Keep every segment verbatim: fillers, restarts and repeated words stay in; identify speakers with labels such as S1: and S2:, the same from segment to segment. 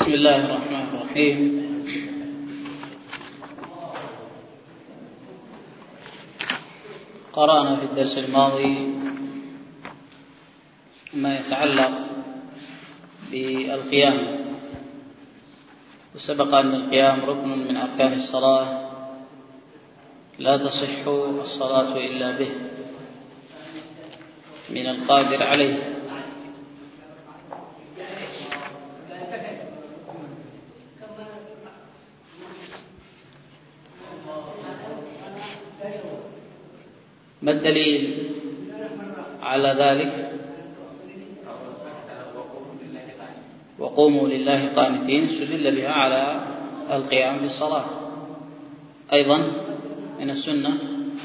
S1: بسم الله الرحمن الرحيم. قرأنا في الدرس الماضي ما يتعلق بالقيام، وسبق أن القيام ركن من أركان الصلاة لا تصح الصلاة إلا به من القادر عليه. ما الدليل على ذلك؟ وقوموا لله قانتين استدل بها على القيام بالصلاة. أيضا من السنة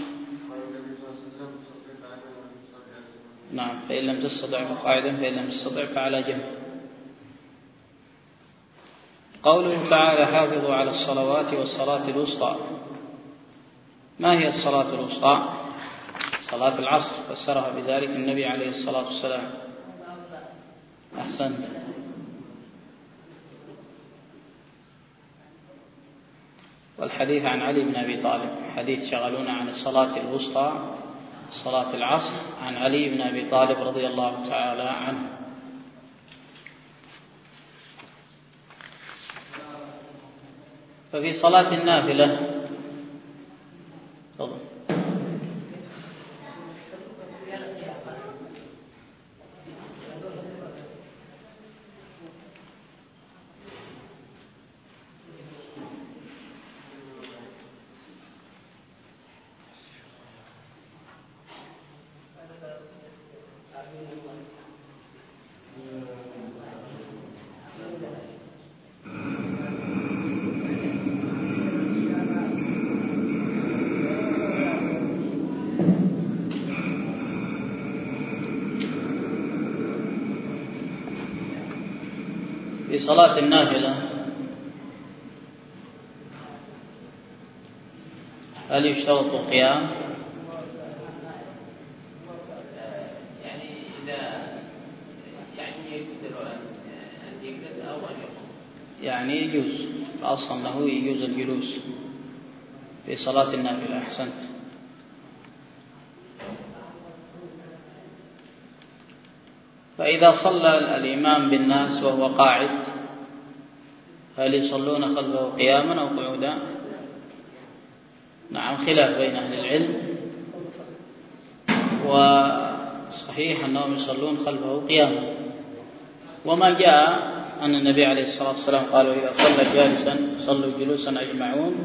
S1: نعم، فإن لم تستطع فقاعدا، فإن لم تستطع فعلى جنب. قوله تعالى حافظوا على الصلوات والصلاة الوسطى. ما هي الصلاة الوسطى؟ صلاة العصر، فسرها بذلك النبي عليه الصلاة والسلام. أحسنت. والحديث عن علي بن أبي طالب، حديث شغلونا عن الصلاة الوسطى صلاة العصر، عن علي بن أبي طالب رضي الله تعالى عنه. ففي صلاة النافلة تفضل. في صلاة النافلة هل يشترط القيام؟
S2: يعني إذا يعني يقدر أن يجلس أو أن يقوم،
S1: يعني يجوز، الأصل أنه يجوز الجلوس في صلاة النافلة. أحسنت. فإذا صلى الإمام بالناس وهو قاعد هل يصلون خلفه قياما أو قعودا؟ نعم، خلاف بين أهل العلم، وصحيح أنهم يصلون خلفه قياما. وما جاء أن النبي عليه الصلاة والسلام قال إذا صلى جالسا صلوا جلوسا أجمعون،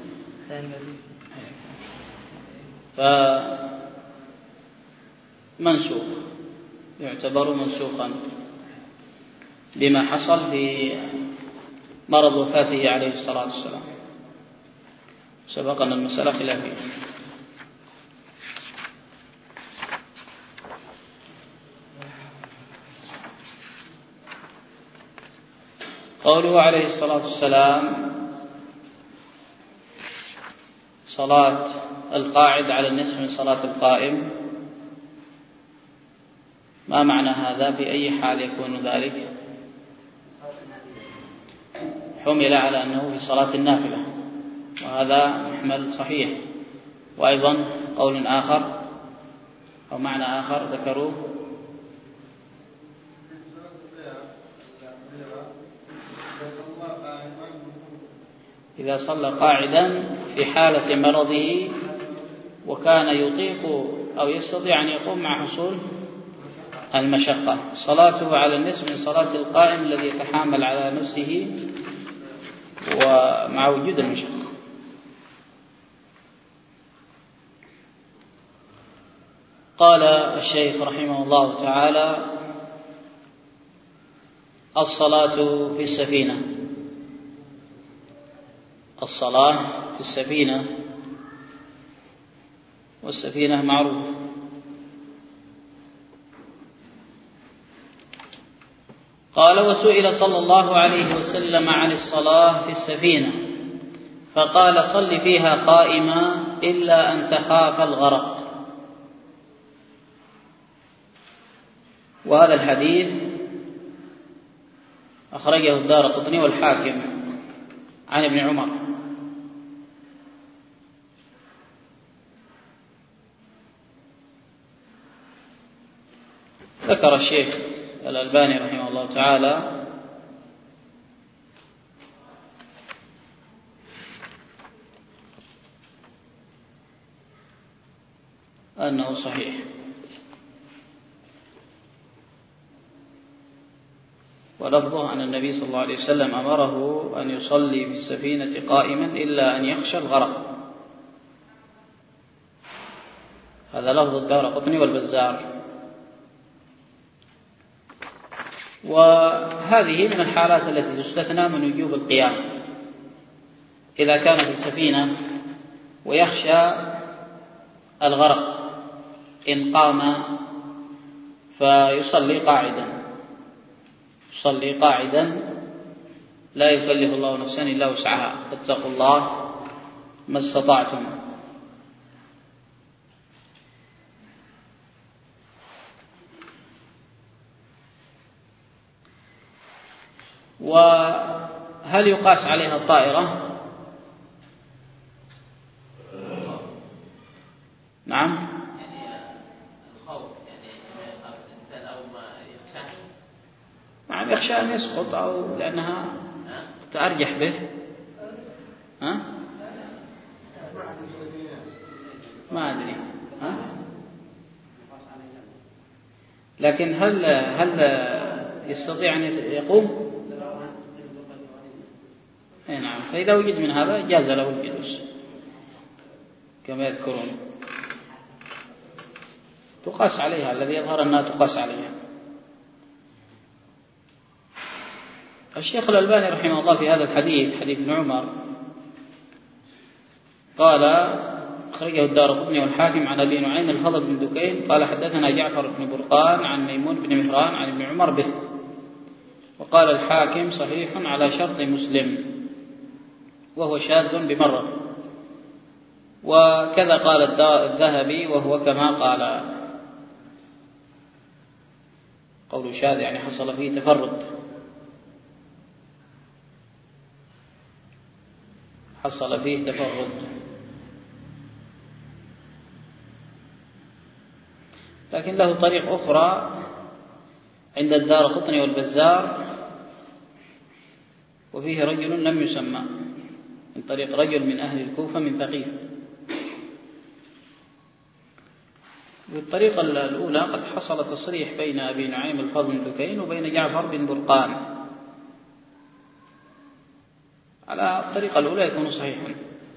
S1: فمنسوخ، يعتبر منسوخا بما حصل في مرض وفاته عليه الصلاة والسلام. سبق أن المسألة خلافية. قوله عليه الصلاة والسلام صلاة القاعد على النصف من صلاة القائم، ما معنى هذا؟ بأي حال يكون ذلك؟ حمل على أنه في صلاة النافلة، وهذا محمل صحيح. وأيضا قول آخر أو معنى آخر ذكروه إذا صلى قاعدا في حالة مرضه وكان يطيق أو يستطيع أن يقوم مع حصول المشقة، صلاته على النصف من صلاة القائم الذي يتحامل على نفسه ومع وجود المشقة. قال الشيخ رحمه الله تعالى الصلاة في السفينة. الصلاة في السفينة، والسفينة معروف. قال وسئل صلى الله عليه وسلم عن الصلاة في السفينة فقال صل فيها قائما إلا أن تخاف الغرق. وهذا الحديث أخرجه الدارقطني والحاكم عن ابن عمر. ذكر الشيخ الألباني رحمه الله تعالى أنه صحيح، ولفظه أن النبي صلى الله عليه وسلم أمره أن يصلي في السفينة قائما إلا أن يخشى الغرق. هذا لفظ الدارقطني والبزار. وهذه من الحالات التي تستثنى من وجوب القيام، إذا كان في السفينة ويخشى الغرق إن قام فيصلي قاعدا، يصلي قاعدا لا يكلف الله نفسا إلا وسعها، فاتقوا الله ما استطعتم. وهل يقاس عليها الطائرة؟ نعم. نعم يخشى أن يسقط أو لأنها تأرجح به. ها؟ ما أدري. ها؟ لكن هل هل يستطيع أن يقوم؟ أي نعم. فإذا وجد من هذا جاز له الجلوس كما يذكرون. تقاس عليها، الذي يظهر أنها تقاس عليها. الشيخ الألباني رحمه الله في هذا الحديث، حديث ابن عمر، قال أخرجه الدارقطني والحاكم عن أبي نعيم الفضل بن دكين قال حدثنا جعفر بن برقان عن ميمون بن مهران عن ابن عمر به. وقال الحاكم صحيح على شرط مسلم وهو شاذ بمرة. وكذا قال الذهبي وهو كما قال. قول شاذ يعني حصل فيه تفرد، حصل فيه تفرد. لكن له طريق أخرى عند الدارقطني والبزار، وفيه رجل لم يسمى، من طريق رجل من أهل الكوفة من ثقيف. بالطريقة الأولى قد حصل تصريح بين أبي نعيم الفضل بن دكين وبين جعفر بن برقان. على الطريقة الأولى يكون صحيحا.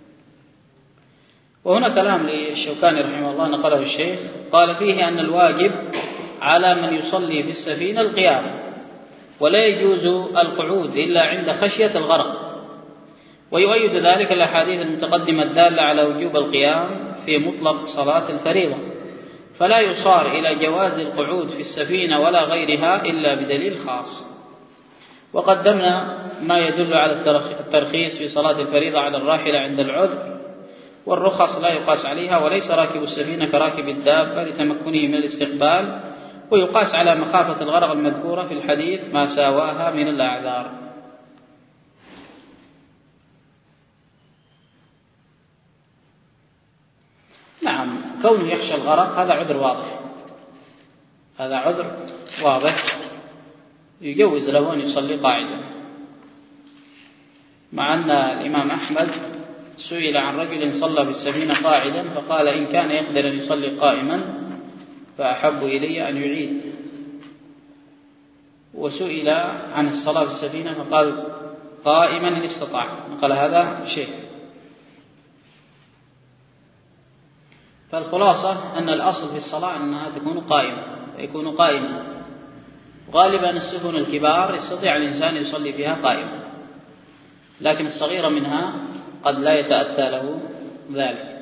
S1: وهنا كلام للشوكاني رحمه الله نقله الشيخ، قال فيه أن الواجب على من يصلي في السفينة القيام، ولا يجوز القعود إلا عند خشية الغرق. ويؤيد ذلك الأحاديث المتقدمة الدالة على وجوب القيام في مطلق صلاة الفريضة، فلا يصار إلى جواز القعود في السفينة ولا غيرها إلا بدليل خاص. وقدمنا ما يدل على الترخيص في صلاة الفريضة على الراحلة عند العذر، والرخص لا يقاس عليها، وليس راكب السفينة كراكب الدابة لتمكنه من الاستقبال، ويقاس على مخافة الغرق المذكورة في الحديث ما ساواها من الأعذار. نعم، كونه يخشى الغرق هذا عذر واضح، هذا عذر واضح يجوز له أن يصلي قاعدا. مع أن الإمام أحمد سئل عن رجل صلى بالسفينة قاعدا فقال إن كان يقدر أن يصلي قائما فأحب إلي أن يعيد. وسئل عن الصلاة بالسفينة فقال قائما إن استطاع، قال هذا شيء. فالخلاصة أن الأصل في الصلاة أنها تكون قائمة، يكون قائما. غالبا السفن الكبار يستطيع الإنسان يصلي فيها قائما، لكن الصغيرة منها قد لا يتأتى له ذلك.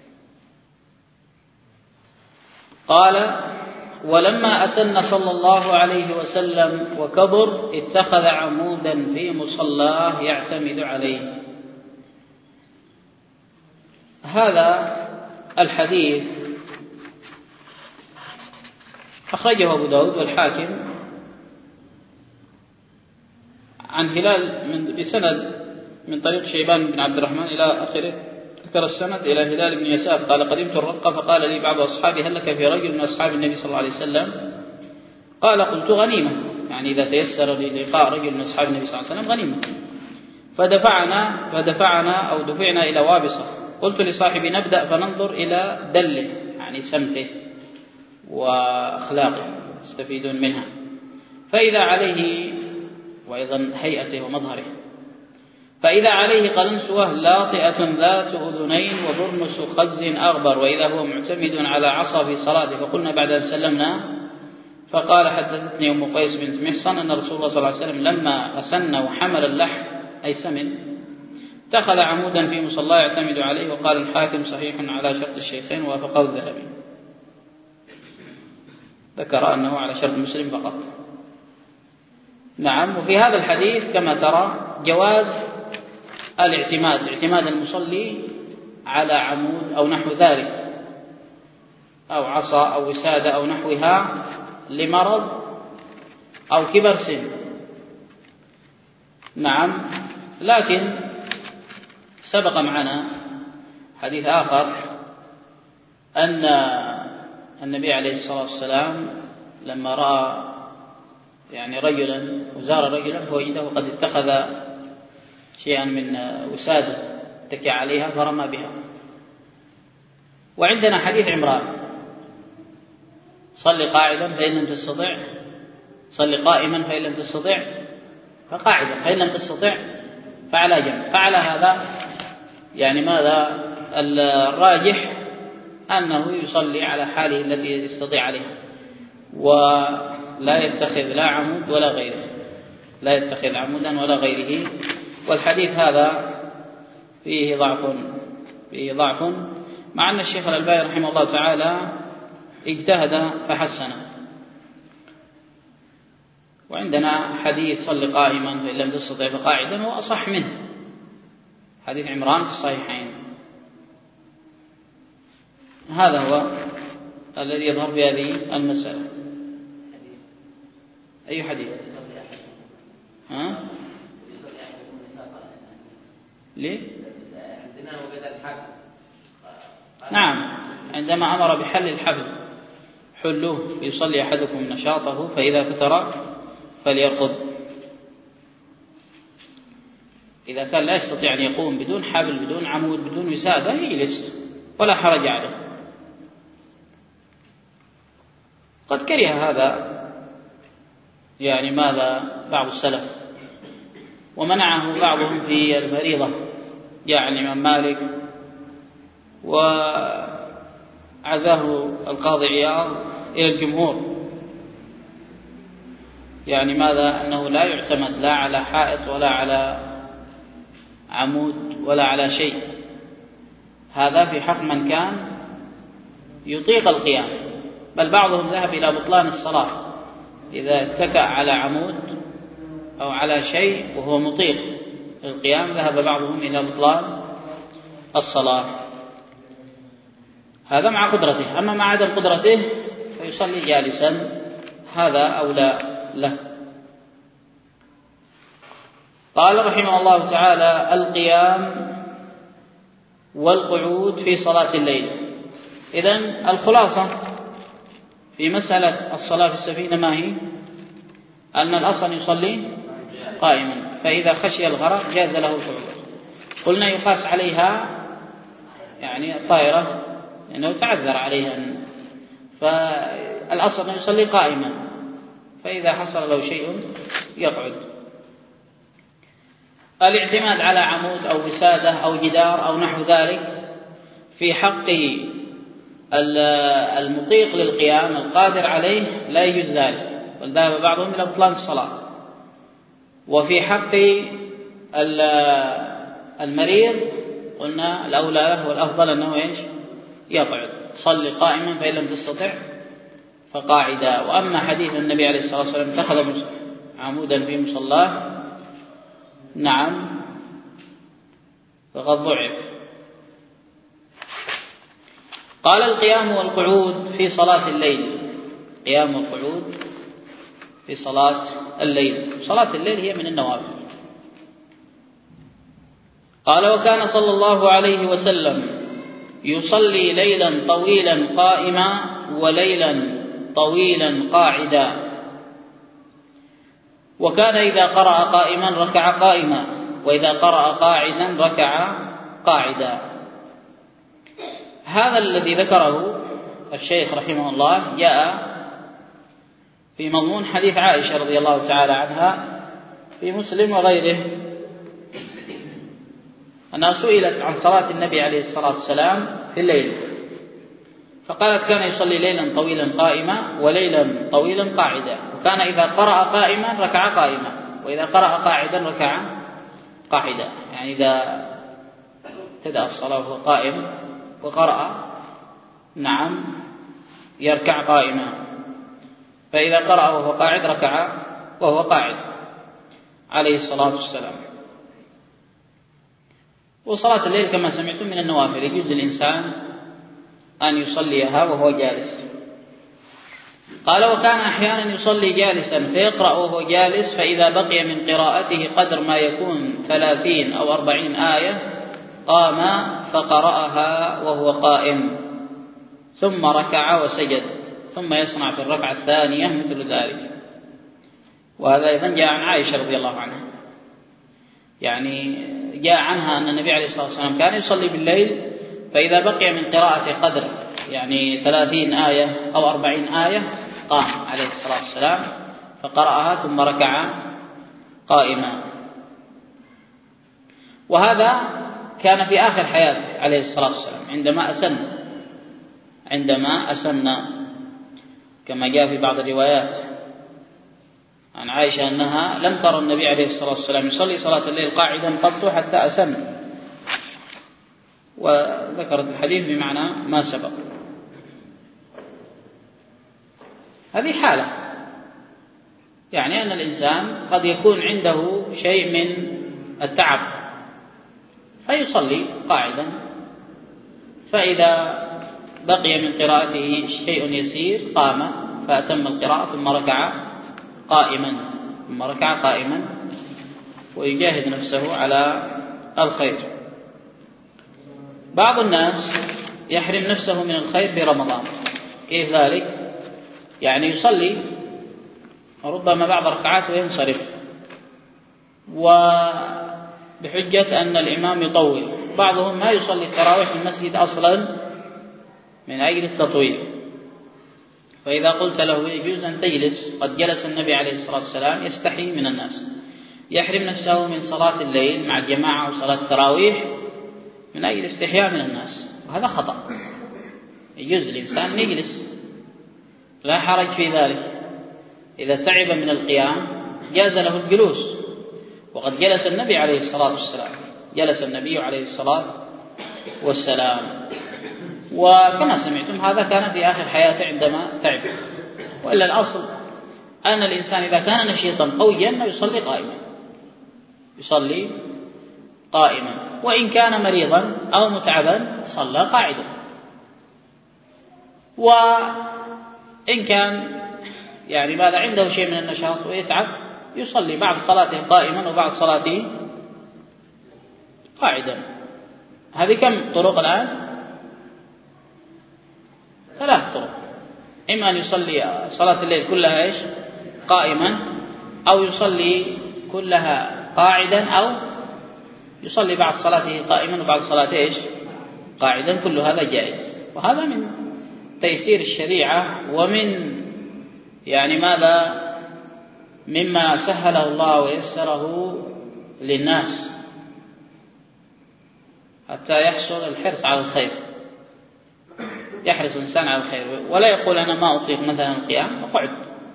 S1: قال ولما أسن صلى الله عليه وسلم وكبر اتخذ عمودا في مصلاه يعتمد عليه. هذا الحديث أخرجه أبو داود والحاكم عن هلال من بسند من طريق شيبان بن عبد الرحمن إلى آخره، ذكر السند إلى هلال بن يسار قال قدمت الرقة فقال لي بعض أصحابي هل لك في رجل من أصحاب النبي صلى الله عليه وسلم؟ قال قلت غنيمة، يعني إذا تيسر لي لقاء رجل من أصحاب النبي صلى الله عليه وسلم غنيمة. فدفعنا فدفعنا أو دفعنا إلى وابصة، قلت لصاحبي نبدأ فننظر إلى دله، يعني سمته وأخلاقه يستفيدون منها، فإذا عليه وأيضا هيئته ومظهره، فإذا عليه قلنسوة لاطئة ذات أذنين وبرنس خز أغبر، وإذا هو معتمد على عصا في صلاته. فقلنا بعد أن سلمنا فقال حدثتني أم قيس بنت محصن أن رسول الله صلى الله عليه وسلم لما أسن وحمل اللحم أي سمن اتخذ عمودا في مصلاه يعتمد عليه، وقال الحاكم صحيح على شرط الشيخين ووافقه الذهبي. ذكر أنه على شرط مسلم فقط. نعم. وفي هذا الحديث كما ترى جواز الاعتماد، اعتماد المصلي على عمود أو نحو ذلك أو عصا أو وسادة أو نحوها لمرض أو كبر سن. نعم. لكن سبق معنا حديث آخر أن النبي عليه الصلاة والسلام لما رأى يعني رجلا وزار رجلا فوجده قد اتخذ شيئا من وسادة اتكى عليها فرمى بها. وعندنا حديث عمران صل قاعدا فإن لم تستطع، صل قائما فإن لم تستطع فقاعدا، فإن لم تستطع فعلى جنب. فعلى هذا يعني ماذا الراجح أنه يصلي على حاله التي يستطيع عليها، ولا يتخذ لا عمود ولا غيره، لا يتخذ عمودا ولا غيره. والحديث هذا فيه ضعف فيه ضعف مع أن الشيخ الألباني رحمه الله تعالى اجتهد فحسنه. وعندنا حديث صل قائما فإن لم تستطع فقاعدا هو أصح منه، حديث عمران في الصحيحين. هذا هو الذي يظهر في هذه المسألة. أي حديث؟ ها؟ ليه؟ نعم، عندما أمر بحل الحبل حلوه يصلي أحدكم نشاطه فإذا فتر فليرقد. إذا كان لا يستطيع أن يقوم بدون حبل بدون عمود بدون وسادة يجلس ولا حرج عليه. قد كره هذا يعني ماذا بعض السلف، ومنعه بعضهم في الفريضة، يعني الإمام مالك وعزاه القاضي عياض إلى الجمهور، يعني ماذا أنه لا يعتمد لا على حائط ولا على عمود ولا على شيء. هذا في حق من كان يطيق القيام، بل بعضهم ذهب إلى بطلان الصلاة إذا اتكأ على عمود أو على شيء وهو مطيق القيام، ذهب بعضهم إلى بطلان الصلاة. هذا مع قدرته، أما مع عدم قدرته فيصلي جالسا، هذا أولى له. قال رحمه الله تعالى القيام والقعود في صلاة الليل. إذن الخلاصة في مسألة الصلاة في السفينة ما هي؟ أن الأصل يصلي قائما، فإذا خشي الغرق جاز له القعود. قلنا يقاس عليها يعني الطائرة لأنه تعذر عليها، فالأصل يصلي قائما، فإذا حصل له شيء يقعد. الاعتماد على عمود أو وسادة أو جدار أو نحو ذلك في حق المطيق للقيام القادر عليه لا يجوز ذلك، بل ذهب بعضهم إلى بطلان الصلاة. وفي حق المريض قلنا الأولى له والأفضل أنه إيش؟ يقعد، صلي قائما فإن لم تستطع فقاعدا. وأما حديث النبي عليه الصلاة والسلام اتخذ عمودا في مصلاه، نعم، فقد ضعف. قال القيام والقعود في صلاة الليل. قيام والقعود في صلاة الليل. صلاة الليل هي من النوافل، قال: وكان صلى الله عليه وسلم يصلي ليلا طويلا قائما وليلا طويلا قاعدا، وكان إذا قرأ قائما ركع قائما، وإذا قرأ قاعدا ركع قاعدا. هذا الذي ذكره الشيخ رحمه الله جاء في مضمون حديث عائشة رضي الله تعالى عنها في مسلم وغيره، أنها سئلت عن صلاة النبي عليه الصلاة والسلام في الليل، فقالت: كان يصلي ليلا طويلا قائما وليلا طويلا قاعدا، وكان إذا قرأ قائما ركع قائما، وإذا قرأ قاعدا ركع قاعدا. يعني إذا ابتدأ الصلاة وهو قائم وقرأ نعم يركع قائما، فإذا قرأ وهو قاعد ركع وهو قاعد عليه الصلاة والسلام. وصلاة الليل كما سمعتم من النوافل، يجوز للإنسان أن يصليها وهو جالس. قال: وكان أحيانا يصلي جالسا فيقرأ وهو جالس، فإذا بقي من قراءته قدر ما يكون ثلاثين أو أربعين آية قام فقرأها وهو قائم، ثم ركع وسجد، ثم يصنع في الركعة الثانية مثل ذلك. وهذا أيضا جاء عن عائشة رضي الله عنها، يعني جاء عنها أن النبي عليه الصلاة والسلام كان يصلي بالليل، فإذا بقي من قراءة قدر يعني ثلاثين آية أو أربعين آية قام عليه الصلاة والسلام فقرأها ثم ركع قائما. وهذا كان في آخر حياته عليه الصلاة والسلام عندما أسن عندما أسن كما جاء في بعض الروايات عن عائشة أنها لم ترى النبي عليه الصلاة والسلام يصلي صلاة الليل قاعدا قط حتى أسن، وذكرت الحديث بمعنى ما سبق. هذه حالة، يعني أن الإنسان قد يكون عنده شيء من التعب فيصلي قاعدا، فإذا بقي من قراءته شيء يسير قام فأتم القراءة ثم ركع قائما ثم ركع قائما ويجاهد نفسه على الخير. بعض الناس يحرم نفسه من الخير في رمضان. كيف ذلك؟ يعني يصلي وربما بعض ركعات وينصرف، وبحجة أن الإمام يطول. بعضهم ما يصلي التراويح في المسجد أصلا من أجل التطويل، فإذا قلت له يجوز أن تجلس، قد جلس النبي عليه الصلاة والسلام يستحي من الناس، يحرم نفسه من صلاة الليل مع الجماعة وصلاة التراويح من أجل استحياء من الناس، وهذا خطأ. يجوز الإنسان أن يجلس، لا حرج في ذلك. إذا تعب من القيام جاز له الجلوس، وقد جلس النبي عليه الصلاة والسلام جلس النبي عليه الصلاة والسلام وكما سمعتم هذا كان في آخر حياته عندما تعب. وإلا الأصل أن الإنسان إذا كان نشيطا قويا يصلي قائما يصلي قائما وإن كان مريضا أو متعبا صلى قاعدا، وإن كان يعني ماذا عنده شيء من النشاط ويتعب يصلي بعض صلاته قائما وبعض صلاته قاعدا. هذه كم طرق الآن؟ ثلاث طرق. إما أن يصلي صلاة الليل كلها إيش قائما، أو يصلي كلها قاعدا، أو يصلي بعض صلاته قائما وبعض صلاته إيش قاعدا. كل هذا جائز، وهذا من تيسير الشريعة ومن يعني ماذا مما سهله الله ويسره للناس حتى يحصل الحرص على الخير. يحرص الإنسان على الخير ولا يقول أنا ما أطيق مثلا القيام أقعد.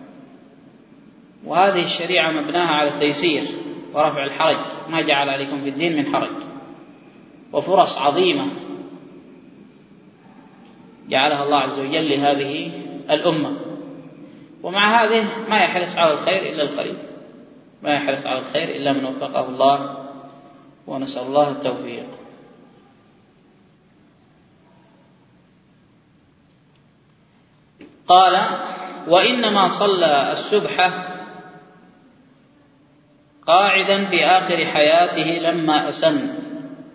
S1: وهذه الشريعة مبناها على التيسير ورفع الحرج، ما جعل عليكم في الدين من حرج، وفرص عظيمة جعلها الله عز وجل لهذه الأمة. ومع هذه ما يحرص على الخير إلا القليل، ما يحرص على الخير إلا من وفقه الله، ونسأل الله التوفيق. قال: وإنما صلى السبح قاعدا في آخر حياته لما أسن،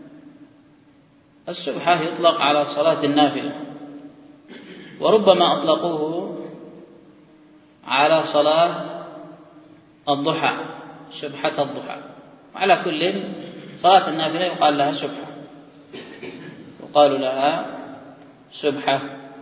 S1: السبحة يطلق على صلاة النافلة، وربما أطلقوه على صلاة الضحى، سبحة الضحى. وعلى كل صلاة النافلة يقال لها سبحة، يقال لها سبحة.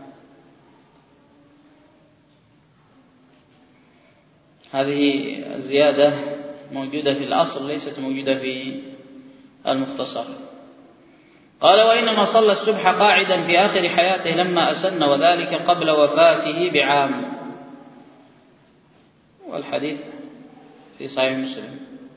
S1: هذه الزيادة موجودة في الأصل، ليست موجودة في المختصر. قال: وإنما صلى السبح قاعدا في آخر حياته لما أسن، وذلك قبل وفاته بعام. والحديث في صحيح مسلم.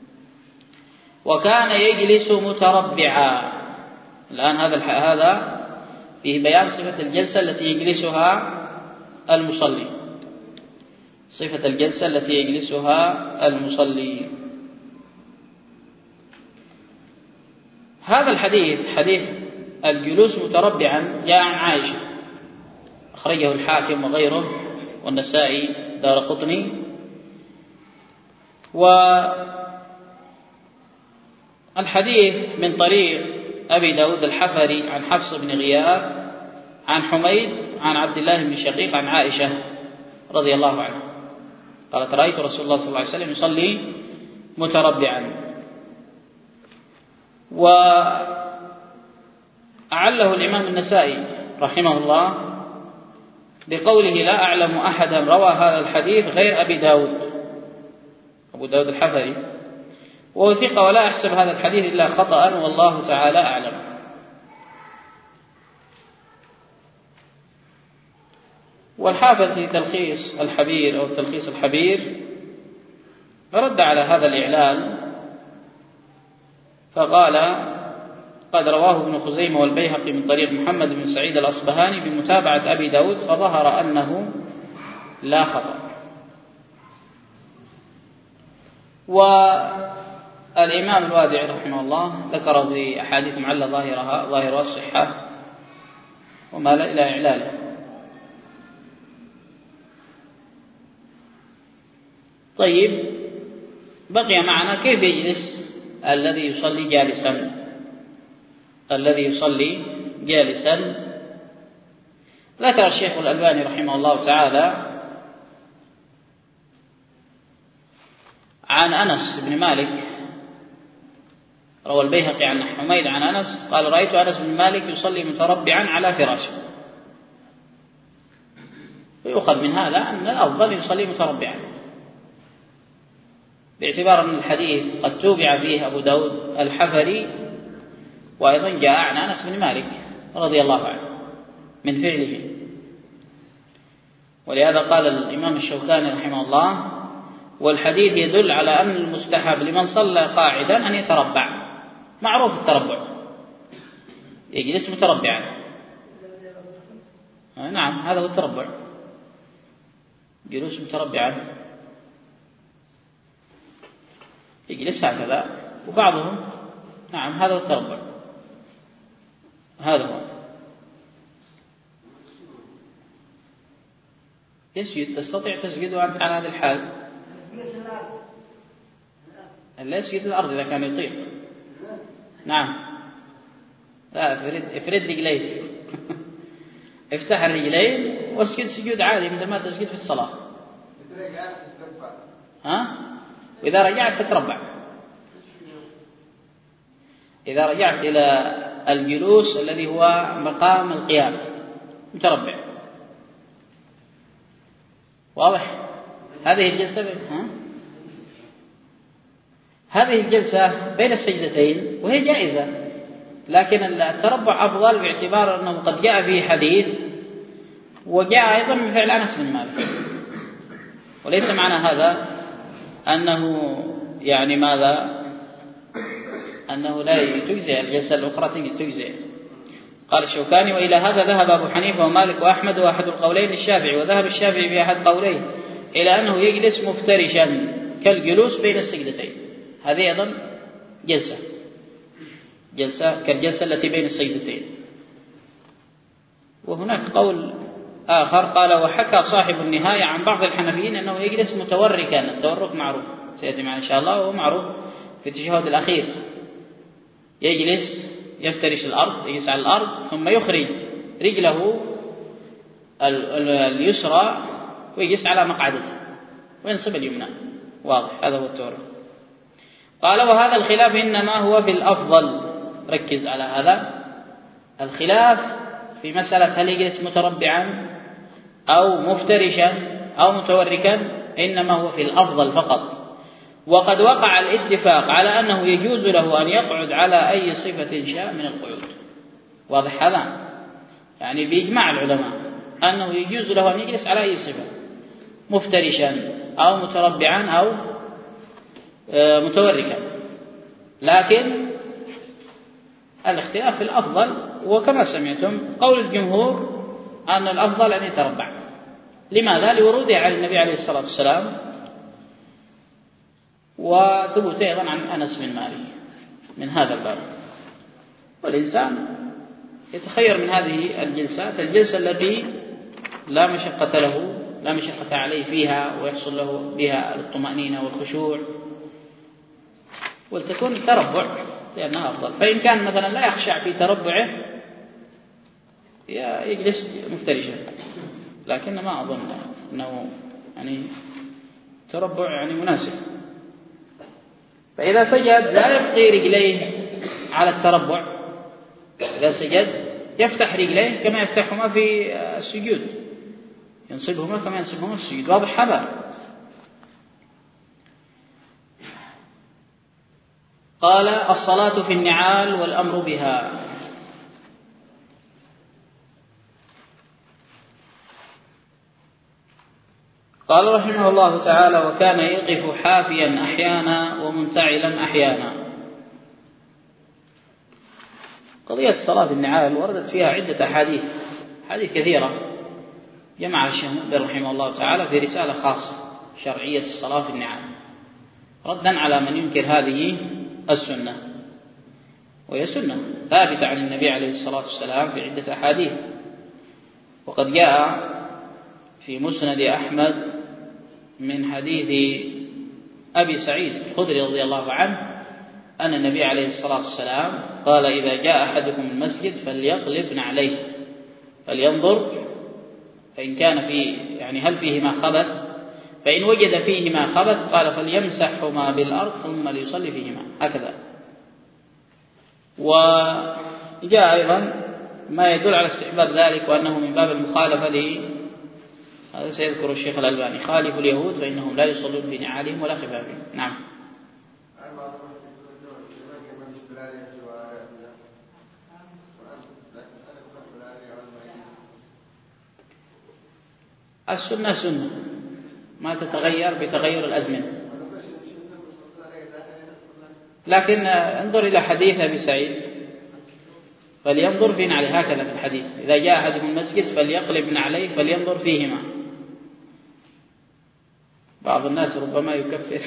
S1: وكان يجلس متربعا. الآن هذا هذا فيه بيان صفة الجلسة التي يجلسها المصلي، صفة الجلسة التي يجلسها المصلي. هذا الحديث، حديث الجلوس متربعا، جاء عن عائشة، أخرجه الحاكم وغيره والنسائي دارقطني. والحديث من طريق أبي داود الحفري عن حفص بن غياث عن حميد عن عبد الله بن شقيق عن عائشة رضي الله عنها قالت: رأيت رسول الله صلى الله عليه وسلم يصلي متربعا. وأعله الإمام النسائي رحمه الله بقوله: لا أعلم أحدا روى هذا الحديث غير أبي داود، أبو داود الحفري، وهو ثقة ولا أحسب هذا الحديث إلا خطأ، والله تعالى أعلم. والحافظ في تلخيص الحبير أو تلخيص الحبير رد على هذا الإعلال فقال: قد رواه ابن خزيمة والبيهقي من طريق محمد بن سعيد الأصبهاني بمتابعة أبي داود، فظهر أنه لا خطأ. والإمام الوادعي رحمه الله ذكر في أحاديث معلة ظاهرها ظاهرها الصحة ومال إلى إعلاله. طيب، بقي معنا كيف يجلس الذي يصلي جالسا. الذي يصلي جالسا ذكر الشيخ الألباني رحمه الله تعالى عن أنس بن مالك، روى البيهقي عن حميد عن أنس قال: رأيت أنس بن مالك يصلي متربعا على فراشه. ويؤخذ من هذا أن الأفضل يصلي متربعا، باعتبار أن الحديث قد توبع فيه أبو داود الحفري، وأيضا جاء عن أنس بن مالك رضي الله عنه من فعله. ولهذا قال الإمام الشوكاني رحمه الله: والحديث يدل على أن المستحب لمن صلى قاعدا أن يتربع. معروف التربع، يجلس متربعا. نعم، هذا هو التربع، جلوس متربعا، يجلس هكذا. وبعضهم نعم هذا هو التربع، هذا هو يسجد. تستطيع تسجد وأنت على هذه الحال. لا يسجد الأرض إذا كان يطيق. نعم، لا، افرد افرد رجليك افتح الرجلين واسجد سجود عادي مثل ما تسجد في الصلاة. ها؟ وإذا رجعت تتربع. إذا رجعت إلى الجلوس الذي هو مقام القيام متربع. واضح؟ هذه الجلسة ها؟ هذه الجلسة بين السجدتين وهي جائزة، لكن التربع أفضل باعتبار أنه قد جاء به حديث، وجاء أيضا من فعل أنس بن مالك. وليس معنى هذا أنه يعني ماذا أنه لا تجزئ الجلسة الأخرى تجزئ. قال الشوكاني: وإلى هذا ذهب أبو حنيفة ومالك وأحمد وأحد القولين للشافعي، وذهب الشافعي في أحد قوليه إلى أنه يجلس مفترشا كالجلوس بين السجدتين. هذه أيضا جلسة جلسة كالجلسة التي بين السجدتين. وهناك قول آخر قال: وحكى صاحب النهاية عن بعض الحنفيين أنه يجلس متوركا. التورك معروف سيأتي معنا إن شاء الله، وهو معروف في التشهد الأخير، يجلس يفترش الأرض، يجلس على الأرض ثم يخرج رجله اليسرى ويجلس على مقعدته وينصب اليمنى. واضح، هذا هو التورع. قال وهذا الخلاف إنما هو في الأفضل. ركز على هذا الخلاف في مسألة هل يجلس متربعا أو مفترشا أو متوركا، إنما هو في الأفضل فقط. وقد وقع الاتفاق على أنه يجوز له أن يقعد على أي صفة شاء من القعود. واضح هذا؟ يعني بإجماع العلماء أنه يجوز له أن يجلس على أي صفة، مفترشا أو متربعا أو متوركا، لكن الاختلاف في الأفضل. وكما سمعتم قول الجمهور أن الأفضل أن يتربع. لماذا؟ لوروده عن النبي عليه الصلاة والسلام، وثبوت أيضا عن أنس بن مالك من هذا الباب. والإنسان يتخير من هذه الجلسات الجلسة التي لا مشقة له لا مشقة عليه فيها ويحصل له بها الطمأنينة والخشوع، ولتكون التربع لأنها أفضل. فإن كان مثلا لا يخشع في تربعه يجلس مفترشا، لكن ما أظن أنه يعني تربع يعني مناسب. فإذا سجد لا يبقي رجليه على التربع، إذا سجد يفتح رجليه كما يفتحهما في السجود، ينصبهما كما ينصبهما في السجود. واضح هذا؟ قال الصلاة في النعال والأمر بها. قال رحمه الله تعالى وكان يقف حافيا أحيانا ومنتعلا أحيانا. قضية الصلاة في النعال وردت فيها عدة أحاديث حديث كثيرة، جمع الشيخ مقبل رحمه الله تعالى في رسالة خاصة شرعية الصلاة في النعال، ردا على من ينكر هذه السنة، وهي سنة ثابتة عن النبي عليه الصلاة والسلام في عدة أحاديث. وقد جاء في مسند أحمد من حديث أبي سعيد الخدري رضي الله عنه أن النبي عليه الصلاة والسلام قال إذا جاء أحدكم المسجد فليقلب نعليه فلينظر فإن كان فيه يعني هل فيهما خبث، فإن وجد فيهما خبث قال فليمسحهما بالأرض ثم ليصلي فيهما، هكذا. وجاء أيضا ما يدل على استحباب ذلك وأنه من باب المخالفة له، هذا سيذكر الشيخ الألباني، خالف اليهود فإنهم لا يصلون في نعالهم ولا خفافهم. نعم. السنة سنة ما تتغير بتغير الأزمنة، لكن انظر إلى حديث أبي سعيد فلينظر في نعليه، هكذا في الحديث إذا جاء أحدكم المسجد فليقلب نعليه فلينظر فيهما. بعض الناس ربما يكفر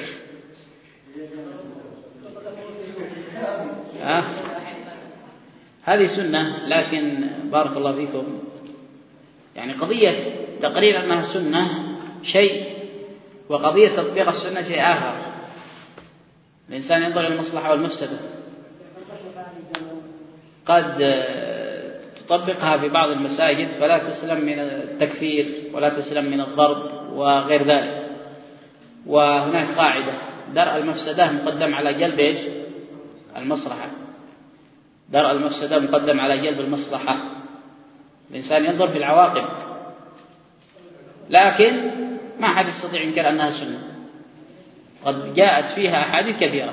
S1: آه. هذه سنة، لكن بارك الله فيكم يعني قضية تقرير أنها سنة شيء وقضية تطبيق السنة شيء آخر. الإنسان ينظر إلى المصلحة والمفسدة، قد تطبقها في بعض المساجد فلا تسلم من التكفير ولا تسلم من الضرب وغير ذلك. وهناك قاعدة درء المفسدة مقدم على جلب إيش؟ المصلحة. درء المفسدة مقدم على جلب المصلحة. الإنسان ينظر في العواقب، لكن ما أحد يستطيع إنكار أنها سنة، قد جاءت فيها أحاديث كثيرة.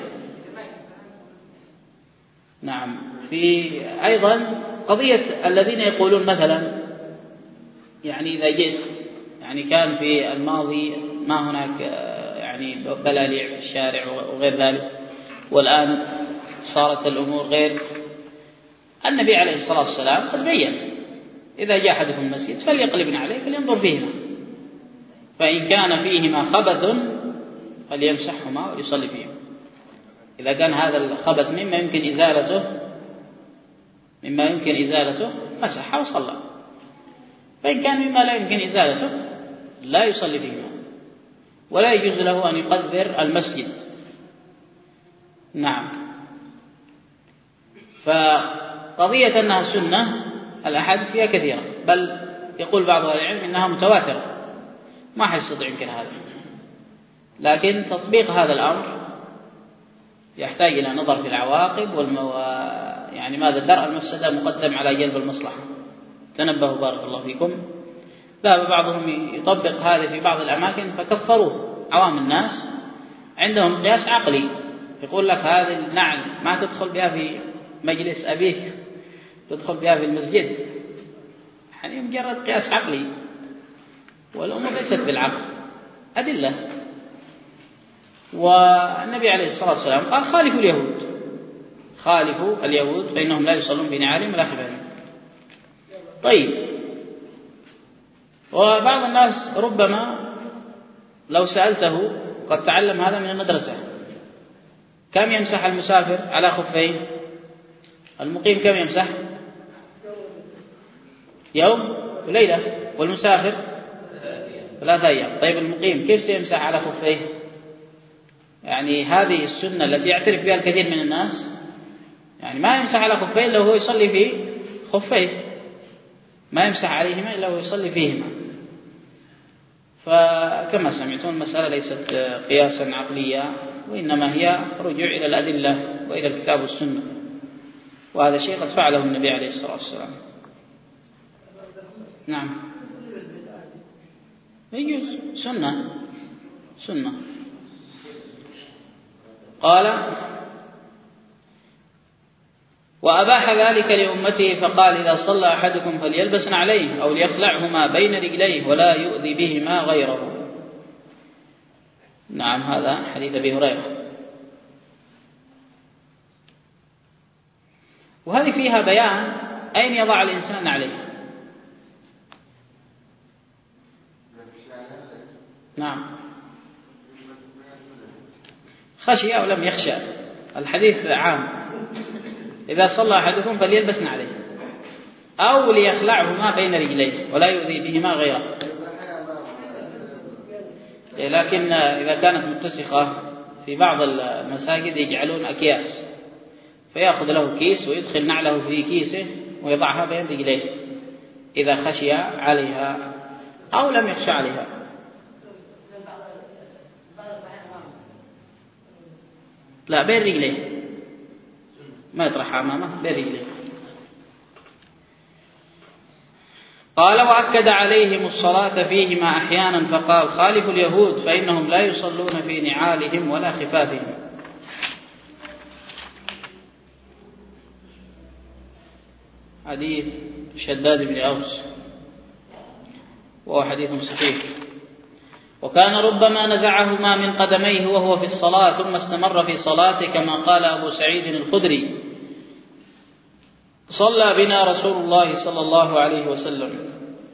S1: نعم. في أيضا قضية الذين يقولون مثلا يعني إذا جئت يعني كان في الماضي ما هناك يعني بلاليع في الشارع وغير ذلك، والآن صارت الأمور غير. النبي عليه الصلاة والسلام قد بين إذا جاء أحدكم المسجد فليقلبن عليه فلينظر فيهما فإن كان فيهما خبث فليمسحهما ويصلي فيهما. إذا كان هذا الخبث مما يمكن إزالته مما يمكن إزالته مسحه وصلى، فإن كان مما لا يمكن إزالته لا يصلي فيهما، ولا يجوز له أن يقذر المسجد. نعم. ف قضية أنها سنة الأحاديث فيها كثيرة، بل يقول بعض أهل العلم إنها متواترة، ما حيستطيع يمكن هذا. لكن تطبيق هذا الأمر يحتاج إلى نظر في العواقب والمو... يعني ماذا درء المفسدة مقدم على جلب المصلحة. تنبهوا بارك الله فيكم. ذهب بعضهم يطبق هذا في بعض الأماكن فكفروه عوام الناس، عندهم قياس عقلي، يقول لك هذه النعل ما تدخل بها في مجلس أبيك، تدخل بها في المسجد، يعني مجرد قياس عقلي، والأمور ليست بالعقل، أدلة. والنبي عليه الصلاة والسلام قال خالفوا اليهود، خالفوا اليهود فإنهم لا يصلون بنعالهم ولا خفافهم. طيب، وبعض الناس ربما لو سألته قد تعلم هذا من المدرسة، كم يمسح المسافر على خفيه؟ المقيم كم يمسح؟ يوم وليلة. والمسافر ثلاثة أيام. طيب المقيم كيف سيمسح على خفيه؟ يعني هذه السنة التي يعترف بها الكثير من الناس، يعني ما يمسح على خفيه إلا هو يصلي في خفيه، ما يمسح عليهما إلا هو يصلي فيهما. فكما سمعتون المسألة ليست قياسا عقليا، وإنما هي رجوع إلى الأدلة وإلى الكتاب والسنة، وهذا شيء قد فعله النبي عليه الصلاة والسلام. نعم، يجوز، سنة سنة. قال وأباح ذلك لأمته فقال إذا صلى أحدكم فليلبس نعليه أو ليخلعهما بين رجليه ولا يؤذي بهما غيره. نعم، هذا حديث أبي هريرة. وهذه فيها بيان أين يضع الإنسان عليه. نعم، خشي أو لم يخشى، الحديث عام. إذا صلى أحدكم فليلبس نعليه أو ليخلعهما بين رجليه ولا يؤذي بهما غيره. لكن إذا كانت متسخة في بعض المساجد يجعلون أكياس، فيأخذ له كيس ويدخل نعله في كيسه ويضعها بين رجليه إذا خشي عليها أو لم يخشى عليها. لا، بين رجليه، ما يطرحها أمامه، بين رجليه. قال وأكد عليهم الصلاة فيهما أحيانا فقال خالفوا اليهود فإنهم لا يصلون في نعالهم ولا خفافهم. حديث شداد بن أوس وهو حديث صحيح. وكان ربما نزعهما من قدميه وهو في الصلاة ثم استمر في صلاته كما قال أبو سعيد الخدري صلى بنا رسول الله صلى الله عليه وسلم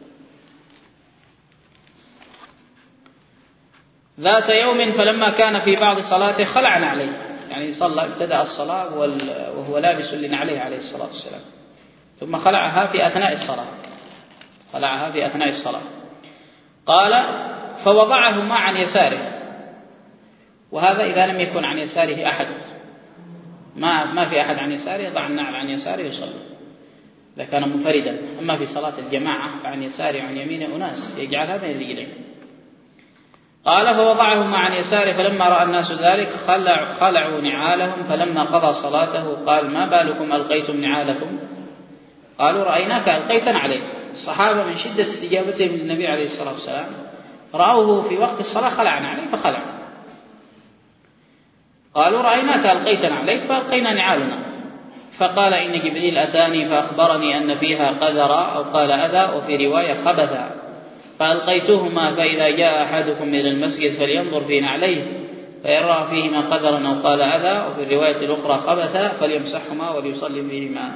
S1: ذات يوم فلما كان في بعض صلاته خلعنا عليه، يعني صلى ابتدأ الصلاة وهو لابس لنعليه عليه الصلاة والسلام، ثم خلعها في أثناء الصلاة خلعها في أثناء الصلاة قال فوضعهما عن يساره. وهذا إذا لم يكن عن يساره أحد، ما ما في أحد عن يساره يضع النعل عن يساره يصلي إذا كان منفردا. أما في صلاة الجماعة فعن يساره وعن يمينه أناس يجعلها بين رجليه. قال فوضعهما عن يساره فلما رأى الناس ذلك خلع خلعوا نعالهم فلما قضى صلاته قال ما بالكم ألقيتم نعالكم؟ قالوا رأيناك ألقيتنا عليك. الصحابة من شدة استجابتهم للنبي عليه الصلاة والسلام رأوه في وقت الصلاة خلعنا عليه فخلع. قالوا رأيناك ألقيتنا عليك فألقينا نعالنا. فقال إن جبريل أتاني فأخبرني أن فيها قذرا أو قال أذى وفي رواية خبثا فألقيتهما فإذا جاء أحدكم إلى المسجد فلينظر في نعليه فإن رأى فيهما قذرا أو قال أذى وفي الرواية الأخرى خبثا فليمسحهما وليصلي فيهما.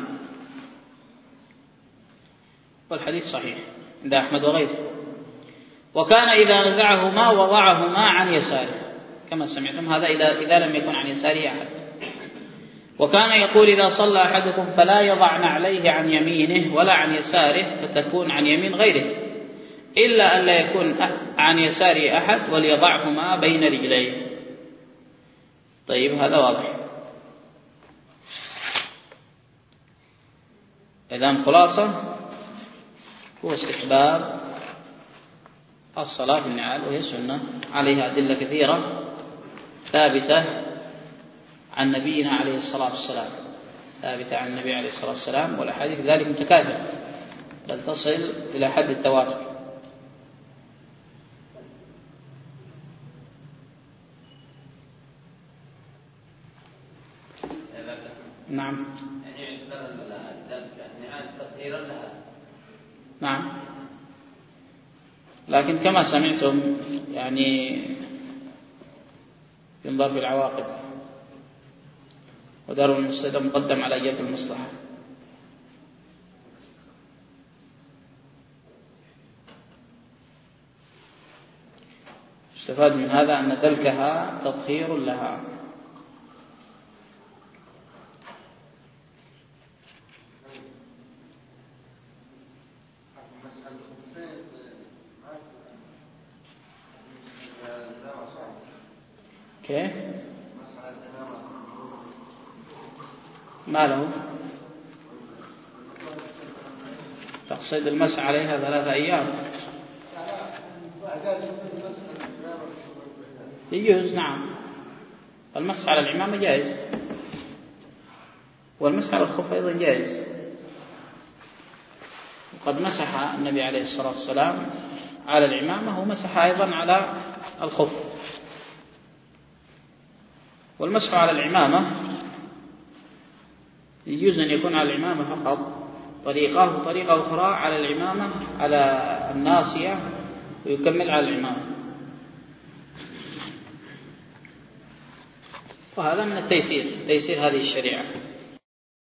S1: والحديث صحيح عند أحمد وغيره. وكان إذا نزعهما وضعهما عن يساره كما سمعتم، هذا إذا, إذا لم يكن عن يساره أحد. وكان يقول إذا صلى أحدكم فلا يضع نعليه عن يمينه ولا عن يساره فتكون عن يمين غيره إلا أن لا يكون عن يساره أحد وليضعهما بين رجليه. طيب، هذا واضح. إذن خلاصة هو استحباب الصلاة في النعال، وهي سنة عليها أدلة كثيرة ثابتة عن نبينا عليه الصلاة والسلام، ثابتة عن النبي عليه الصلاة والسلام، والأحاديث ذلك متكاثرة بل تصل إلى حد التواتر. نعم.
S2: يعني يعتبر النعال تطهيرا لها.
S1: نعم، لكن كما سمعتم يعني ينظر في العواقب، ودار المفسدة مقدم على جلب المصلحة. استفاد من هذا أن دلكها تطهير لها. كيف؟ ما له؟ تقصيد المسح عليها ثلاثة أيام يجوز. نعم، المسح على العمامة جائز، والمسح على الخف أيضا جائز. وقد مسح النبي عليه الصلاة والسلام على العمامة ومسح أيضا على الخف. والمسح على العمامة يجوز أن يكون على العمامة فقط طريقة، وطريقة أخرى على العمامة على الناصية ويكمل على العمامة، وهذا من التيسير، تيسير هذه الشريعة.